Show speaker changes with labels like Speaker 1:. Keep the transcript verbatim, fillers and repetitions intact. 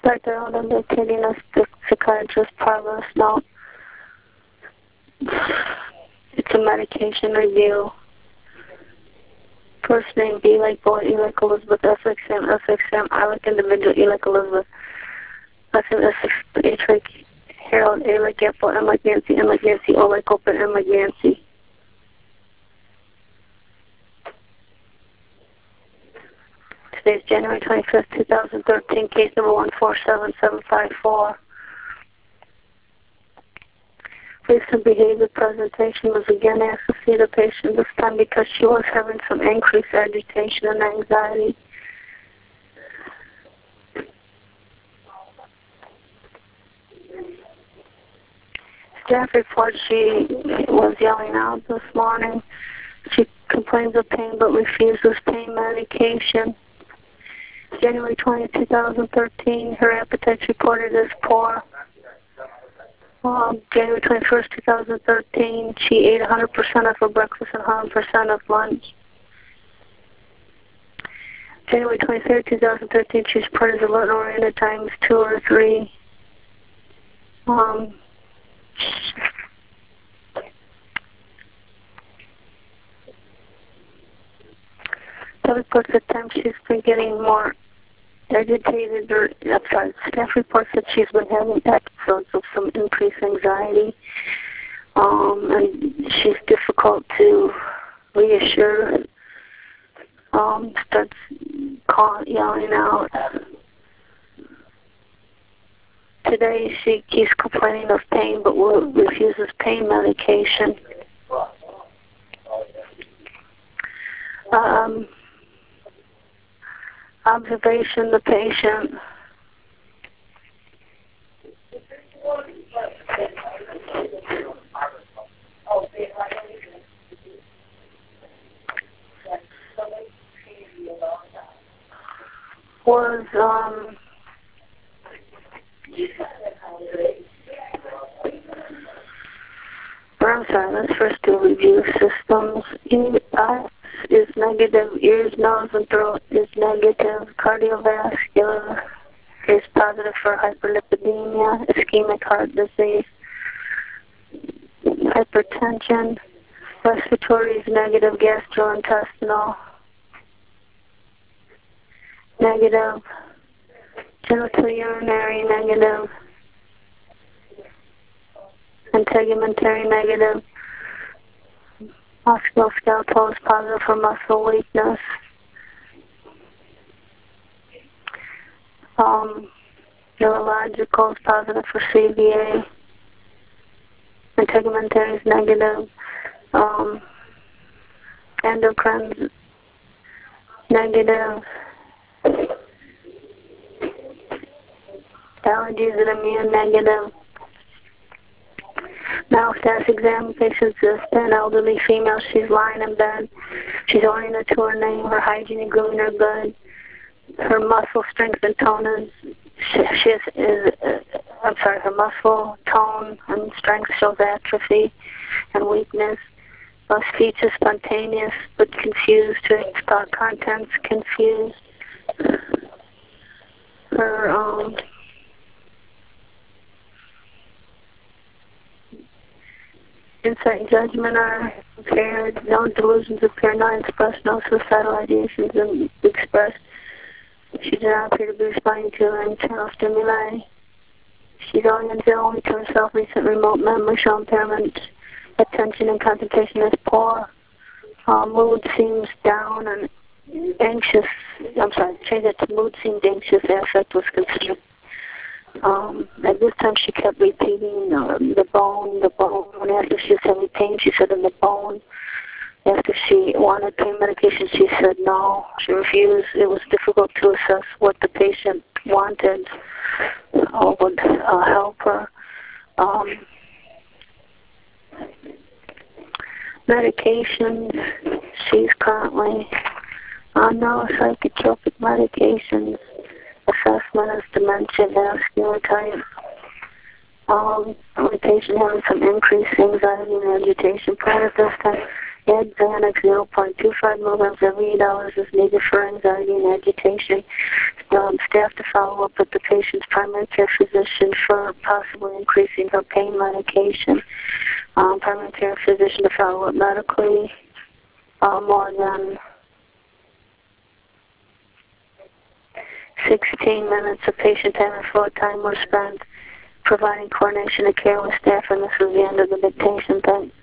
Speaker 1: Doctor Oden dictating us the psychiatrist progress note. It's a medication review. First name B like boy, E like Elizabeth, F like Sam, F like Sam, I like individual, E like Elizabeth. Last name S like H like Harold, A like Apple, M like Nancy, N like Nancy, O like Open, M like Nancy. Today's January twenty-fifth, two thousand thirteen, case number one four seven seven five four. Recent behavior presentation was again asked to see the patient, this time because she was having some increased agitation and anxiety. Staff reports she was yelling out this morning. She complains of pain but refuses pain medication. January twentieth, two thousand thirteen, her appetite reported as poor. Um, January twenty-first, two thousand thirteen, she ate one hundred percent of her breakfast and one hundred percent of lunch. January twenty-third, two thousand thirteen, she's reported as alert and oriented times two or three. Um, that reports at times she's been getting more agitated, or I'm sorry, staff reports that she's been having episodes of some increased anxiety, um, and she's difficult to reassure, um, starts calling, yelling out. Today she keeps complaining of pain but will, refuses pain medication. Um, observation, the patient was, um, or I'm sorry, let's first do review systems. Eyes is negative, ears, nose, and throat is negative, cardiovascular is positive for hyperlipidemia, ischemic heart disease, hypertension, respiratory is negative, gastrointestinal, negative, genitourinary negative, integumentary negative, musculoskeletal is positive for muscle weakness, um, neurological is positive for C V A, integumentary is negative, um, endocrine negative, allergies and immune negative. Now, status exam, patient's an elderly female. She's lying in bed. She's oriented to her name. Her hygiene and grooming are good. Her muscle strength and tone is, she, she is, is uh, I'm sorry, her muscle tone and strength shows atrophy and weakness. Her speech is spontaneous but confused. Her thought contents confused. Her, um, insight and judgment are impaired. No delusions appear, not expressed. No suicidal ideations expressed. She does not appear to be responding to internal stimuli. She's oriented only to herself. Recent remote memory show impairment. Attention and concentration is poor. Uh, mood seems down and anxious. I'm sorry, change it to mood seemed anxious. Affect was considered. Um, at this time, she kept repeating uh, the bone, the bone. When after she was having pain, she said in the bone. After she wanted pain medication, she said no. She refused. It was difficult to assess what the patient wanted or would uh, help her. Um, medications, she's currently on no psychotropic medications. Assessment is dementia, vascular type. Um, the patient having some increased anxiety and agitation. Prior to this time, add Xanax zero point two five milligrams every eight hours is needed for anxiety and agitation. um, staff to follow up with the patient's primary care physician for possibly increasing her pain medication. Um, primary care physician to follow up medically. Uh, more than sixteen minutes of patient time and floor time was spent providing coordination of care with staff, and this was the end of the dictation. Thanks.